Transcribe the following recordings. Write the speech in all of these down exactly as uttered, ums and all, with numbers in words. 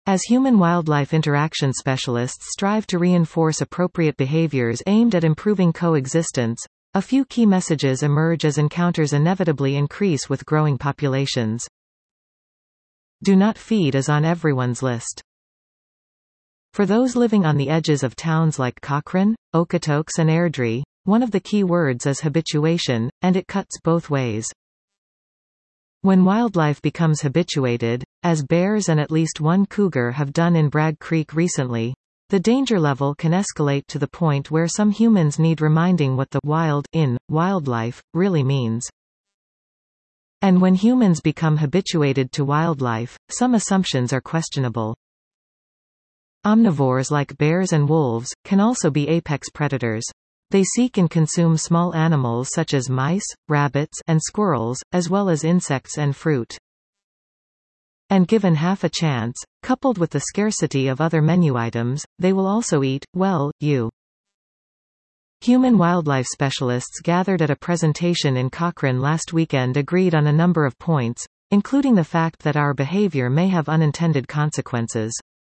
As human-wildlife interaction specialists strive to reinforce appropriate behaviors aimed at improving coexistence, a few key messages emerge as encounters inevitably increase with growing populations. Do not feed is on everyone's list. For those living on the edges of towns like Cochrane, Okotoks and Airdrie, one of the key words is habituation, and it cuts both ways. When wildlife becomes habituated, as bears and at least one cougar have done in Bragg Creek recently, the danger level can escalate to the point where some humans need reminding what the wild in wildlife really means. And when humans become habituated to wildlife, some assumptions are questionable. Omnivores like bears and wolves can also be apex predators. They seek and consume small animals such as mice, rabbits, and squirrels, as well as insects and fruit. And given half a chance, coupled with the scarcity of other menu items, they will also eat, well, you. Human-wildlife specialists gathered at a presentation in Cochrane last weekend agreed on a number of points, including the fact that our behavior may have unintended consequences.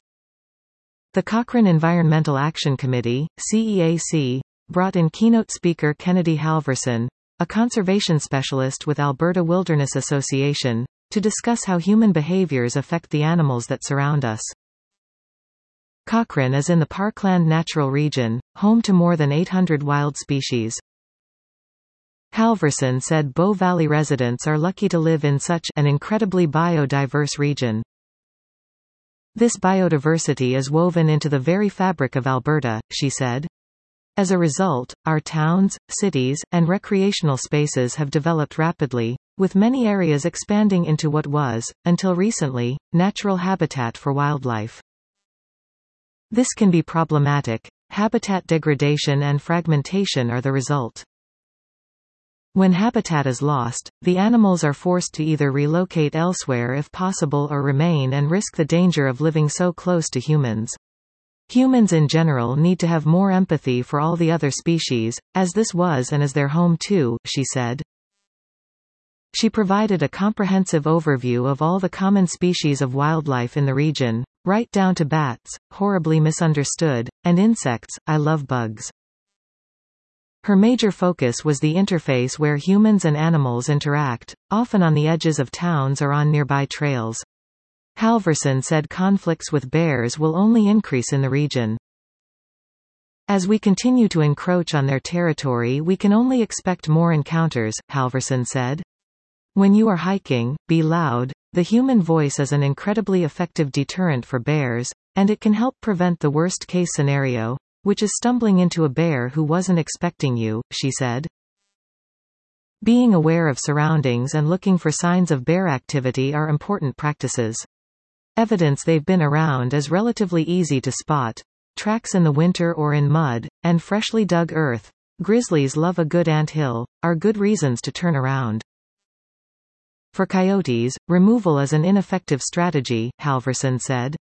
The Cochrane Environmental Action Committee, C E A C, brought in keynote speaker Kennedy Halverson, a conservation specialist with Alberta Wilderness Association, to discuss how human behaviors affect the animals that surround us. Cochrane is in the Parkland Natural Region, home to more than eight hundred wild species. Halverson said Bow Valley residents are lucky to live in such an incredibly biodiverse region. This biodiversity is woven into the very fabric of Alberta, she said. As a result, our towns, cities, and recreational spaces have developed rapidly, with many areas expanding into what was, until recently, natural habitat for wildlife. This can be problematic. Habitat degradation and fragmentation are the result. When habitat is lost, the animals are forced to either relocate elsewhere if possible or remain and risk the danger of living so close to humans. Humans in general need to have more empathy for all the other species, as this was and is their home too, she said. She provided a comprehensive overview of all the common species of wildlife in the region, right down to bats, horribly misunderstood, and insects. I love bugs. Her major focus was the interface where humans and animals interact, often on the edges of towns or on nearby trails. Halverson said conflicts with bears will only increase in the region. As we continue to encroach on their territory, we can only expect more encounters, Halverson said. When you are hiking, be loud. The human voice is an incredibly effective deterrent for bears, and it can help prevent the worst-case scenario, which is stumbling into a bear who wasn't expecting you, she said. Being aware of surroundings and looking for signs of bear activity are important practices. Evidence they've been around is relatively easy to spot. Tracks in the winter or in mud, and freshly dug earth, grizzlies love a good anthill, are good reasons to turn around. For coyotes, removal is an ineffective strategy, Halverson said.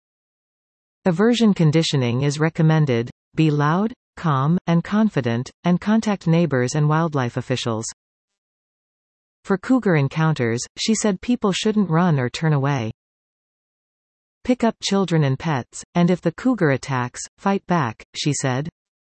Aversion conditioning is recommended. Be loud, calm, and confident, and contact neighbors and wildlife officials. For cougar encounters, she said people shouldn't run or turn away. Pick up children and pets, and if the cougar attacks, fight back, she said.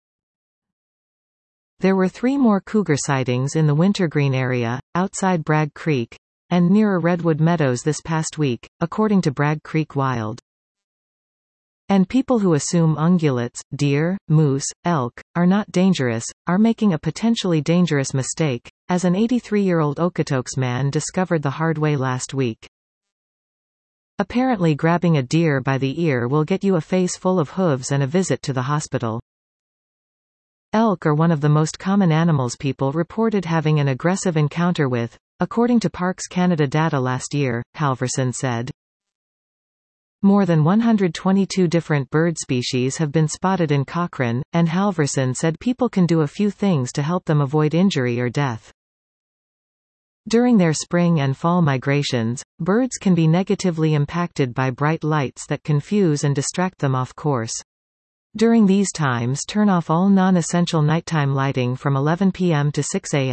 There were three more cougar sightings in the Wintergreen area, outside Bragg Creek, and nearer Redwood Meadows this past week, according to Bragg Creek Wild. And people who assume ungulates, deer, moose, elk, are not dangerous, are making a potentially dangerous mistake, as an eighty-three-year-old Okotoks man discovered the hard way last week. Apparently grabbing a deer by the ear will get you a face full of hooves and a visit to the hospital. Elk are one of the most common animals people reported having an aggressive encounter with, according to Parks Canada data last year, Halverson said. More than one hundred twenty-two different bird species have been spotted in Cochrane, and Halverson said people can do a few things to help them avoid injury or death. During their spring and fall migrations, birds can be negatively impacted by bright lights that confuse and distract them off course. During these times, turn off all non-essential nighttime lighting from eleven p m to six a m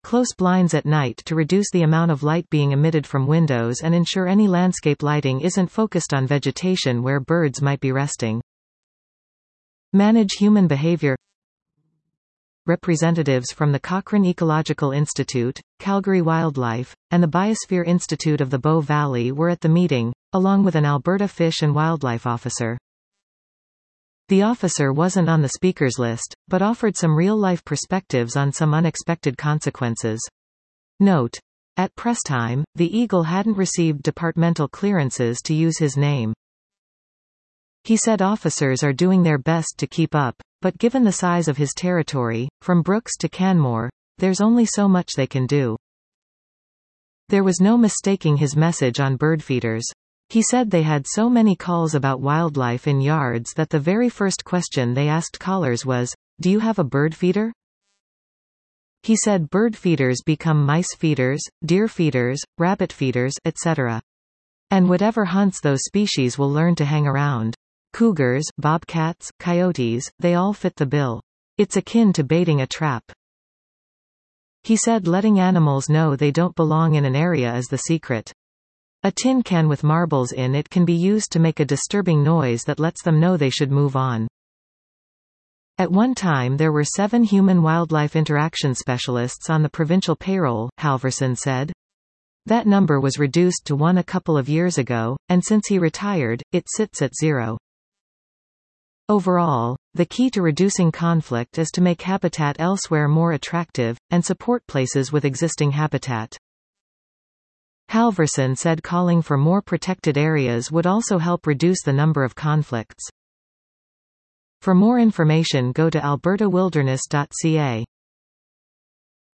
close blinds at night to reduce the amount of light being emitted from windows and ensure any landscape lighting isn't focused on vegetation where birds might be resting. Manage human behavior. Representatives from the Cochrane Ecological Institute, Calgary Wildlife, and the Biosphere Institute of the Bow Valley were at the meeting, along with an Alberta Fish and Wildlife officer. The officer wasn't on the speakers list, but offered some real-life perspectives on some unexpected consequences. Note: at press time, the eagle hadn't received departmental clearances to use his name. He said officers are doing their best to keep up, but given the size of his territory, from Brooks to Canmore, there's only so much they can do. There was no mistaking his message on bird feeders. He said they had so many calls about wildlife in yards that the very first question they asked callers was, "Do you have a bird feeder?" He said bird feeders become mice feeders, deer feeders, rabbit feeders, et cetera. And whatever hunts those species will learn to hang around. Cougars, bobcats, coyotes, they all fit the bill. It's akin to baiting a trap. He said letting animals know they don't belong in an area is the secret. A tin can with marbles in it can be used to make a disturbing noise that lets them know they should move on. At one time there were seven human-wildlife interaction specialists on the provincial payroll, Halverson said. That number was reduced to one a couple of years ago, and since he retired, it sits at zero. Overall, the key to reducing conflict is to make habitat elsewhere more attractive, and support places with existing habitat. Halverson said calling for more protected areas would also help reduce the number of conflicts. For more information go to alberta wilderness dot c a.